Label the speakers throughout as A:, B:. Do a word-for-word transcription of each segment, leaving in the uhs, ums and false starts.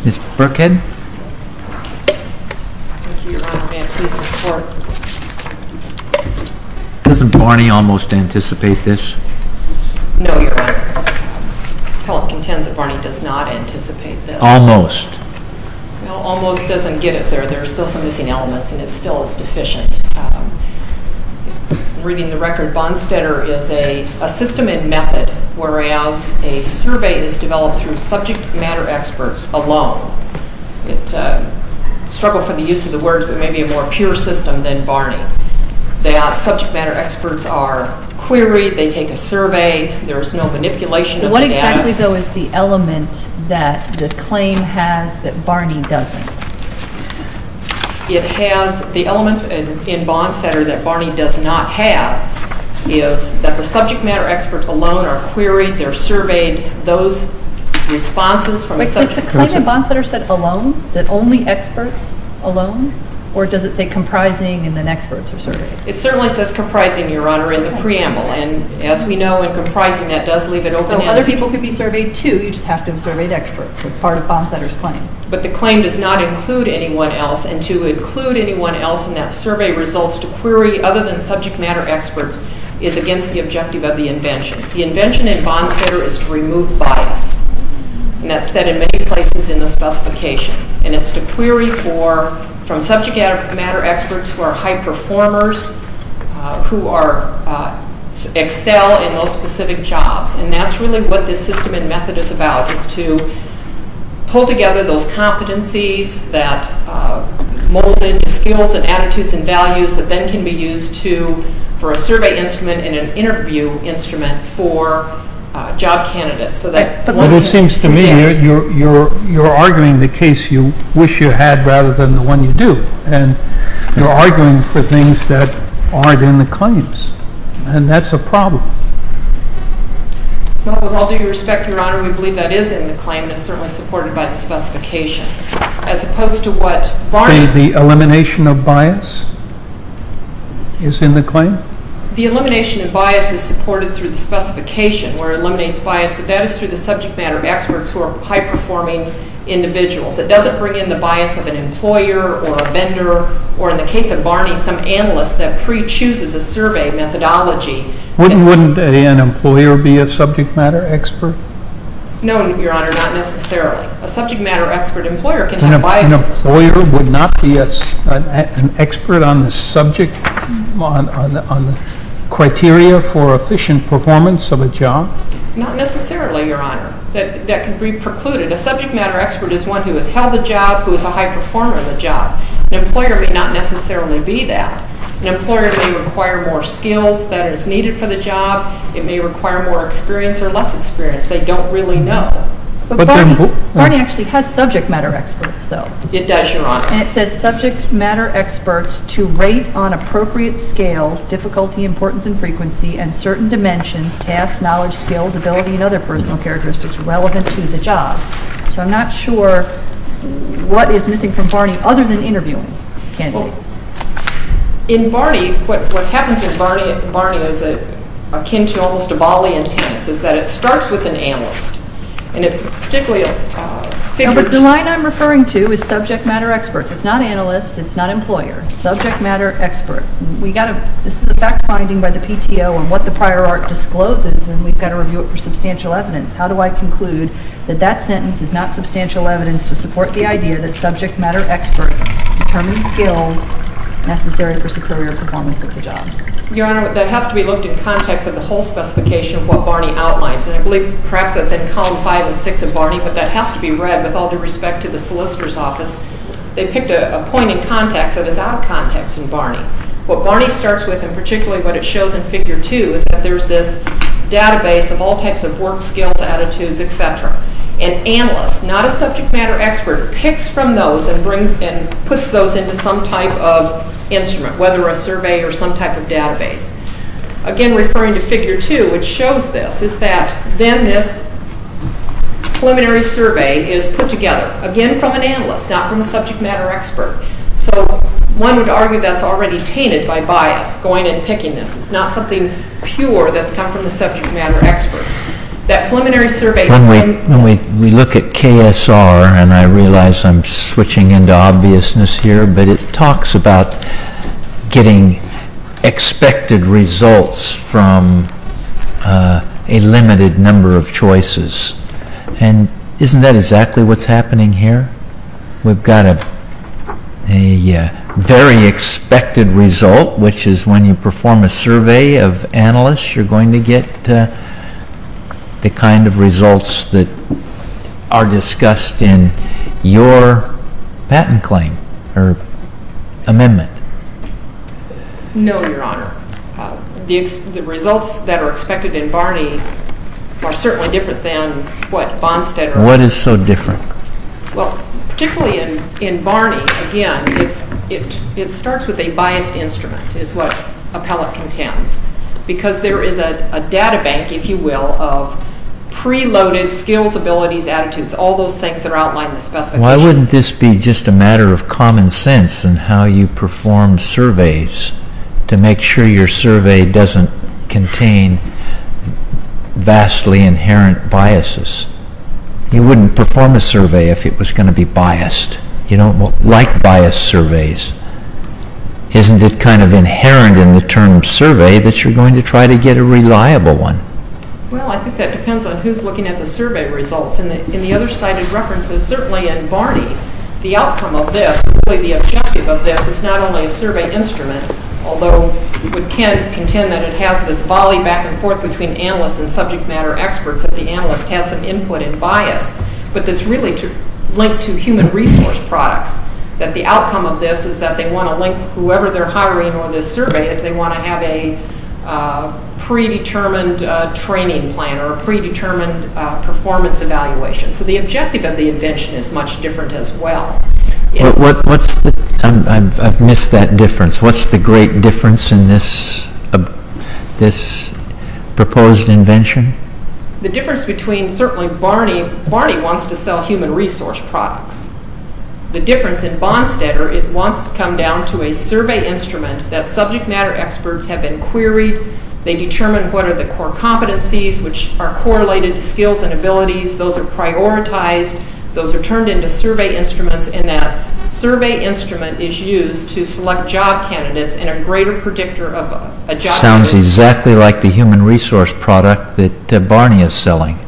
A: Miz Burkhead?
B: Thank you, Your Honor. May it please the Court.
A: Doesn't Barney almost anticipate this?
B: No, Your Honor. Appellant contends that Barney does not anticipate this.
A: Almost.
B: Well, almost doesn't get it there. There are still some missing elements, and it still is deficient. Um, reading the record, Bonstetter is a, a system and method, whereas a survey is developed through subject matter experts alone. It uh, struggle for the use of the words, but maybe a more pure system than Barney. That subject matter experts are queried, they take a survey, there's no manipulation of
C: what
B: the data.
C: What exactly, though, is the element that the claim has that Barney doesn't?
B: It has the elements in, in Bonstetter that Barney does not have is that the subject matter experts alone are queried, they're surveyed, those responses from
C: Wait,
B: the
C: does
B: subject...
C: the claim in Bonstetter said alone, that only experts alone? Or does it say comprising and then experts are surveyed?
B: It certainly says comprising, Your Honor, in the preamble, and as we know, in comprising, that does leave it open-ended.
C: So other people could be surveyed too, you just have to have surveyed experts as part of Bonstetter's claim.
B: But the claim does not include anyone else, and to include anyone else in that survey results to query other than subject matter experts is against the objective of the invention. The invention in Bonstetter is to remove bias, and that's said in many places in the specification, and it's to query for from subject matter experts who are high performers, uh, who are uh, excel in those specific jobs. And that's really what this system and method is about, is to pull together those competencies that uh, mold into skills and attitudes and values that then can be used to, for a survey instrument and an interview instrument for Uh, job candidates, so that.
D: But, but it seems to me you're, you're you're you're arguing the case you wish you had rather than the one you do, and you're arguing for things that aren't in the claims, and that's a problem.
B: Well, with all due respect, Your Honor, we believe that is in the claim and is certainly supported by the specification, as opposed to what Barney.
D: The, the elimination of bias is in the claim?
B: The elimination of bias is supported through the specification, where it eliminates bias, but that is through the subject matter experts who are high-performing individuals. It doesn't bring in the bias of an employer or a vendor, or in the case of Barney, some analyst that pre-chooses a survey methodology.
D: Wouldn't, wouldn't a, an employer be a subject matter expert?
B: No, Your Honor, not necessarily. A subject matter expert employer can
D: An,
B: have biases.
D: an employer would not be a, an, an expert on the subject, on, on, the, on the criteria for efficient performance of a job?
B: Not necessarily, Your Honor. That, that could be precluded. A subject matter expert is one who has held the job, who is a high performer in the job. An employer may not necessarily be that. An employer may require more skills that is needed for the job. It may require more experience or less experience. They don't really know.
C: But,
D: But
C: Barney,
D: then-
C: Barney actually has subject matter experts, though.
B: It does, Your Honor.
C: And it says subject matter experts to rate on appropriate scales, difficulty, importance, and frequency, and certain dimensions, tasks, knowledge, skills, ability, and other personal characteristics relevant to the job. So I'm not sure what is missing from Barney other than interviewing candidates.
B: In Barney, what, what happens in Barney, Barney is a, akin to almost a volley in tennis, is that it starts with an analyst. And it particularly uh,
C: No, but the line I'm referring to is subject matter experts. It's not analyst, it's not employer. Subject matter experts. And we got to, this is a fact finding by the P T O on what the prior art discloses, and we've got to review it for substantial evidence. How do I conclude that that sentence is not substantial evidence to support the idea that subject matter experts determine skills necessary for superior performance of the job?
B: Your Honor, that has to be looked in context of the whole specification of what Barney outlines. And I believe perhaps that's in column five and six of Barney, but that has to be read with all due respect to the solicitor's office. They picked a, a point in context that is out of context in Barney. What Barney starts with, and particularly what it shows in figure two, is that there's this database of all types of work skills, attitudes, et cetera. An analyst, not a subject matter expert, picks from those and bring and puts those into some type of instrument, whether a survey or some type of database. Again, referring to figure two, which shows this, is that then this preliminary survey is put together, again from an analyst, not from a subject matter expert. So one would argue that's already tainted by bias, going and picking this. It's not something pure that's come from the subject matter expert. That preliminary survey.
A: When we,
B: in-
A: when we, we look at K S R, and I realize I'm switching into obviousness here, but it talks about getting expected results from uh, a limited number of choices. And isn't that exactly what's happening here? We've got a, a uh, very expected result, which is when you perform a survey of analysts, you're going to get uh, the kind of results that are discussed in your patent claim or amendment.
B: No, Your Honor. Uh, the, ex- the results that are expected in Barney are certainly different than what Bonstetter.
A: What is so different?
B: Well, particularly in, in Barney, again, it's, it, it starts with a biased instrument, is what appellate contends, because there is a, a data bank, if you will, of preloaded skills, abilities, attitudes, all those things that are outlined in the specification.
A: Why wouldn't this be just a matter of common sense in how you perform surveys to make sure your survey doesn't contain vastly inherent biases? You wouldn't perform a survey if it was going to be biased. You don't like biased surveys. Isn't it kind of inherent in the term survey that you're going to try to get a reliable one?
B: Well, I think that depends on who's looking at the survey results. In the, in the other cited references, certainly in Barney, the outcome of this, really the objective of this, is not only a survey instrument, although would Ken contend that it has this volley back and forth between analysts and subject matter experts, that the analyst has some input and bias, but that's really to, linked to human resource products. That the outcome of this is that they want to link whoever they're hiring or this survey is they want to have a uh, predetermined uh, training plan or a predetermined uh, performance evaluation. So the objective of the invention is much different as well.
A: What, what, what's the, I'm, I've, I've missed that difference. What's the great difference in this, uh, this proposed invention?
B: The difference between certainly Barney, Barney wants to sell human resource products. The difference in Bonstetter, it wants to come down to a survey instrument that subject matter experts have been queried. They determine what are the core competencies, which are correlated to skills and abilities. Those are prioritized. Those are turned into survey instruments, and that survey instrument is used to select job candidates and a greater predictor of a, a job
A: Sounds
B: candidate.
A: exactly like the human resource product that uh, Barney is selling.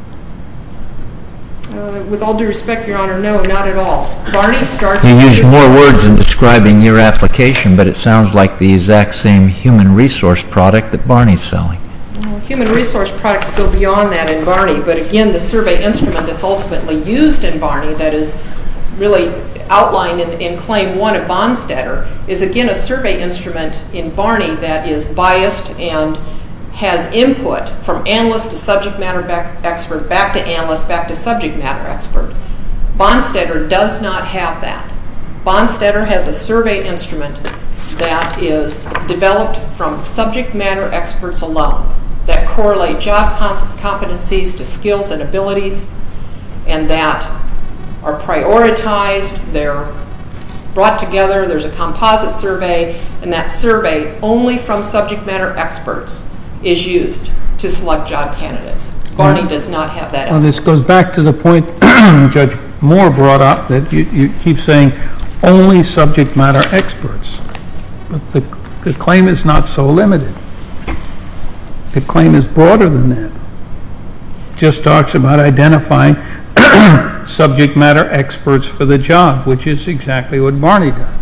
B: Uh, with all due respect, Your Honor, no, not at all. Barney starts...
A: You
B: with
A: used
B: this-
A: more words in describing your application, but it sounds like the exact same human resource product that Barney's selling.
B: Human resource products go beyond that in Barney, but again, the survey instrument that's ultimately used in Barney, that is really outlined in, in Claim one of Bonstetter, is again a survey instrument in Barney that is biased and has input from analyst to subject matter back expert, back to analyst, back to subject matter expert. Bonstetter does not have that. Bonstetter has a survey instrument that is developed from subject matter experts alone, that correlate job competencies to skills and abilities, and that are prioritized, they're brought together, there's a composite survey, and that survey only from subject matter experts is used to select job candidates. Barney does not have that.
D: Well, this goes back to the point Judge Moore brought up, that you, you keep saying only subject matter experts. But the, the claim is not so limited. The claim is broader than that. Just talks about identifying subject matter experts for the job, which is exactly what Barney does.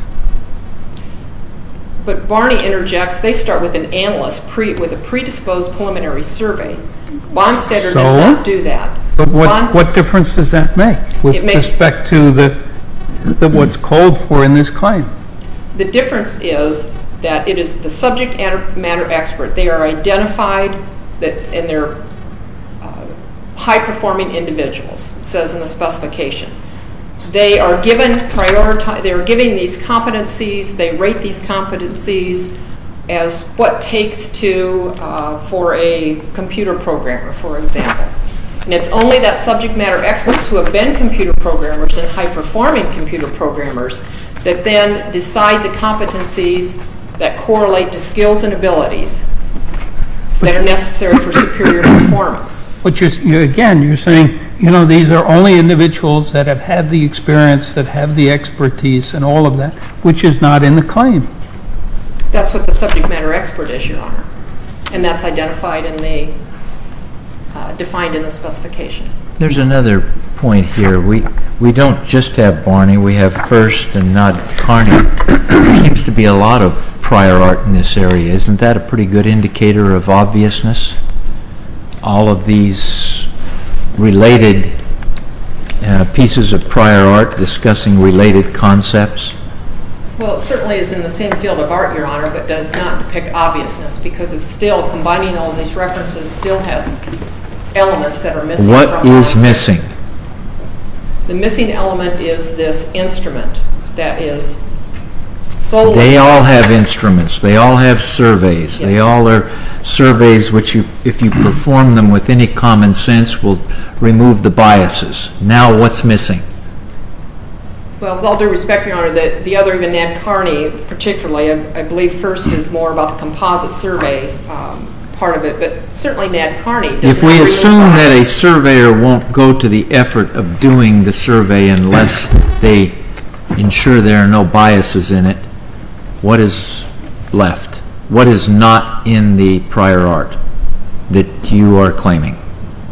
B: But Barney interjects, they start with an analyst pre, with a predisposed preliminary survey. Bonstetter does
D: So?
B: not do that.
D: But what,
B: Bon-
D: what difference does that make with
B: It makes-
D: respect to the, the what's called for in this claim?
B: The difference is that it is the subject matter expert. They are identified that, and they're uh, high-performing individuals, it says in the specification. They are given prioritize. They are giving these competencies. They rate these competencies as what takes to uh, for a computer programmer, for example. And it's only that subject matter experts who have been computer programmers and high-performing computer programmers that then decide the competencies that correlate to skills and abilities. that are necessary for superior performance.
D: But you're, you again, you're saying, you know, these are only individuals that have had the experience, that have the expertise and all of that, which is not in the claim.
B: That's what the subject matter expert is, Your Honor. And that's identified in the, uh, defined in the specification.
A: There's another point here. We we don't just have Barney, we have First and not Carney. There seems to be a lot of prior art in this area. Isn't that a pretty good indicator of obviousness? All of these related uh, pieces of prior art discussing related concepts.
B: Well, it certainly is in the same field of art, Your Honor, but does not depict obviousness, because of still combining all these references still has elements that are missing.
A: What is missing?
B: The missing element is this instrument that is solely...
A: They all have instruments. They all have surveys. They
B: Yes.
A: all are surveys which, you, if you perform them with any common sense, will remove the biases. Now what's missing?
B: Well, with all due respect, Your Honor, the, the other, even Ned Carney particularly, I, I believe First is more about the composite survey um, part of it, but certainly Ned Carney does
A: If
B: not
A: we
B: remove
A: assume that a
B: bias.
A: surveyor won't go to the effort of doing the survey unless they ensure there are no biases in it, what is left? What is not in the prior art that you are claiming?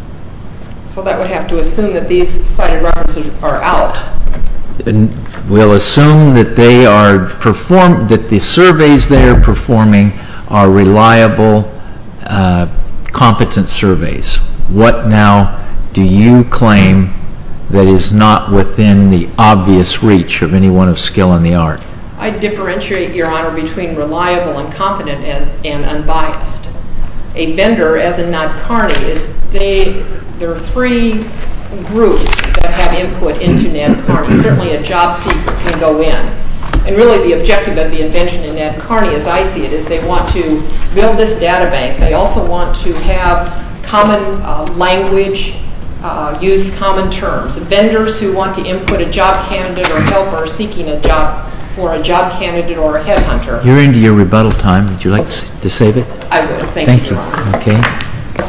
B: So that would have to assume that these cited references are out.
A: And we'll assume that they are perform that the surveys they are performing are reliable, uh, competent surveys. What now do you claim that is not within the obvious reach of anyone of skill in the art?
B: I differentiate, Your Honor, between reliable and competent and, and unbiased. A vendor, as in Ned Carney, is they. There are three groups that have input into Ned Carney. Certainly a job seeker can go in. And really the objective of the invention in Ned Carney, as I see it, is they want to build this data bank. They also want to have common uh, language, uh, use common terms. Vendors who want to input a job candidate or helper seeking a job for a job candidate or a headhunter.
A: You're into your rebuttal time. Would you like to save it?
B: I would. Thank,
A: Thank
B: you,
A: you.
B: Your Honor.
A: Okay.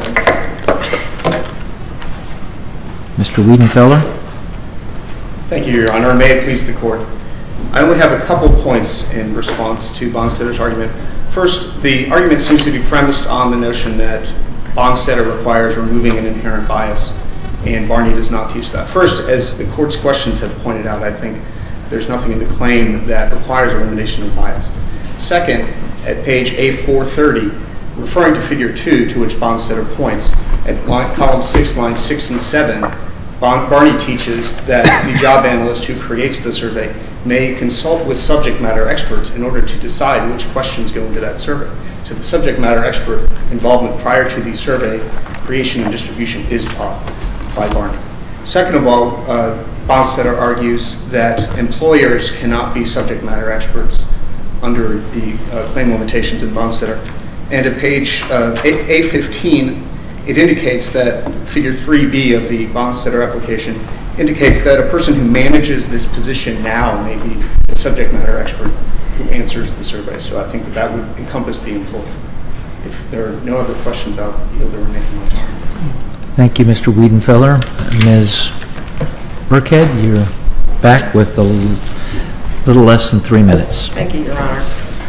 A: Mister Wiedenfeller?
E: Thank you, Your Honor. May it please the Court. I only have a couple points in response to Bonstetter's argument. First, the argument seems to be premised on the notion that Bonstetter requires removing an inherent bias, and Barney does not teach that. First, as the Court's questions have pointed out, I think there's nothing in the claim that requires elimination of bias. Second, at page A four thirty, referring to figure two, to which Bonstetter points, at line, column six, lines six and seven, Bon, Barney teaches that the job analyst who creates the survey may consult with subject matter experts in order to decide which questions go into that survey. So the subject matter expert involvement prior to the survey creation and distribution is taught by Barney. Second of all, uh, Bonstetter argues that employers cannot be subject matter experts under the uh, claim limitations in Bonstetter. And at page uh, A fifteen, it indicates that figure three B of the Bonstetter application indicates that a person who manages this position now may be the subject matter expert who answers the survey. So I think that that would encompass the employer. If there are no other questions, I'll yield the remaining of my time.
A: Thank you, Mister Wiedenfeller. Miz Burkhead, you're back with a little less than three minutes.
B: Thank you, Your Honor.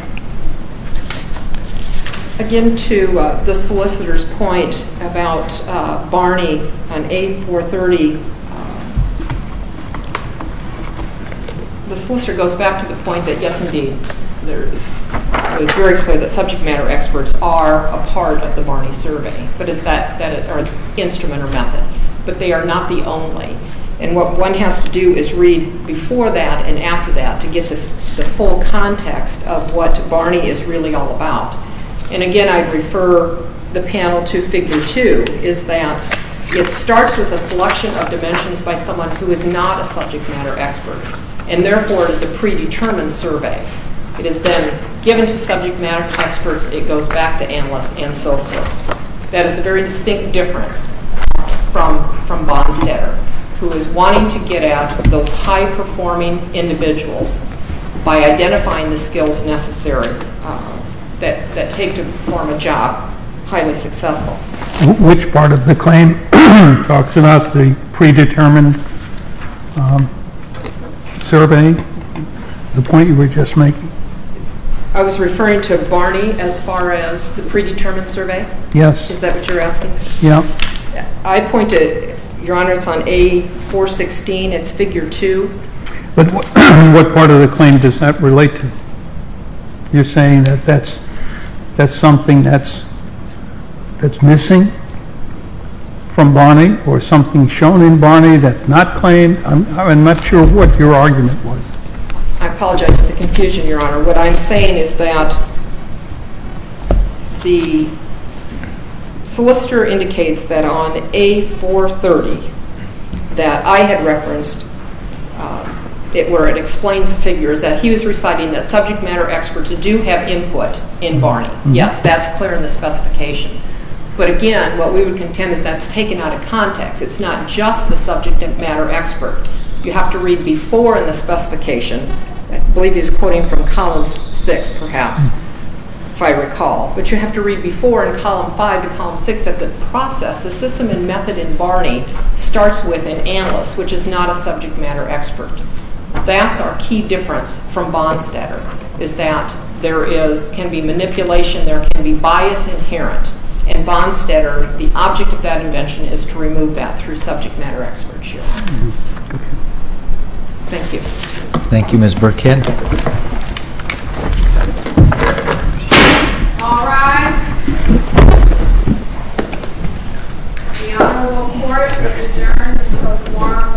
B: Again, to uh, the solicitor's point about uh, Barney on A four thirty, uh, the solicitor goes back to the point that, yes, indeed, there, it was very clear that subject matter experts are a part of the Barney survey, but is that, that or instrument or method, but they are not the only. And what one has to do is read before that and after that to get the, the full context of what Barney is really all about. And again, I'd refer the panel to figure two, is that it starts with a selection of dimensions by someone who is not a subject matter expert, and therefore it is a predetermined survey. It is then given to subject matter experts, it goes back to analysts, and so forth. That is a very distinct difference from, from Bonstetter, who is wanting to get at those high-performing individuals by identifying the skills necessary uh, that, that take to perform a job highly successful.
D: Wh- Which part of the claim talks about the predetermined um, survey, the point you were just making?
B: I was referring to Barney as far as the predetermined survey.
D: Yes.
B: Is that what you're asking?
D: Yeah.
B: I point to, Your Honor, it's on A four sixteen, it's figure two.
D: But wh- what part of the claim does that relate to? You're saying that that's, that's something that's, that's missing from Barney, or something shown in Barney that's not claimed? I'm, I'm not sure what your argument was.
B: I apologize for the confusion, Your Honor. What I'm saying is that the solicitor indicates that on A four thirty that I had referenced, uh, it, where it explains the figures, that he was reciting that subject matter experts do have input in Barney. Mm-hmm. Yes, that's clear in the specification. But again, what we would contend is that's taken out of context. It's not just the subject matter expert. You have to read before in the specification. I believe he's quoting from column six, perhaps, if I recall. But you have to read before in column five to column six that the process, the system and method in Barney starts with an analyst, which is not a subject matter expert. That's our key difference from Bonstetter, is that there is, can be manipulation, there can be bias inherent. And Bonstetter, the object of that invention is to remove that through subject matter experts. Mm-hmm. Okay. Thank you.
A: Thank you, Miz Burkhead.
B: All rise. The Honorable Court is adjourned until tomorrow.